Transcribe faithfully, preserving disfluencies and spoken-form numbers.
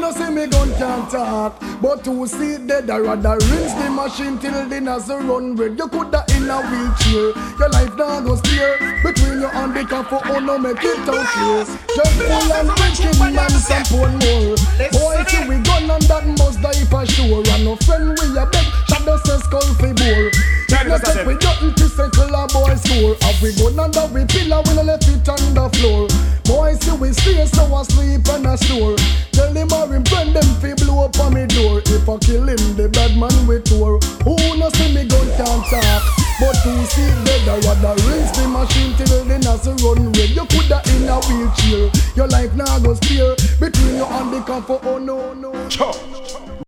no see me gun can't talk, but who see dead I rather rinse the machine till the nozzle run red. You coulda in a wheelchair, your life now go steer between your and the car for oh no make it out clear. Just pull and rich king man some pound more. Boy see we gun and that must die for sure. And no friend we a beg, shadow says skull fi bore. Let's take we nothing to settle a boy score. Have we gun under we pillar, we no left it on the floor. Boy see we stay so I sleep and a store. Tell him or him friend them fi blow up on me door. If I kill him the bad man we tour. Who no see me gun can't talk, but who see dead I rather rinse the machine till the nozzle run red. You coulda in a wheelchair, your life now go steer between you and the car for oh no no.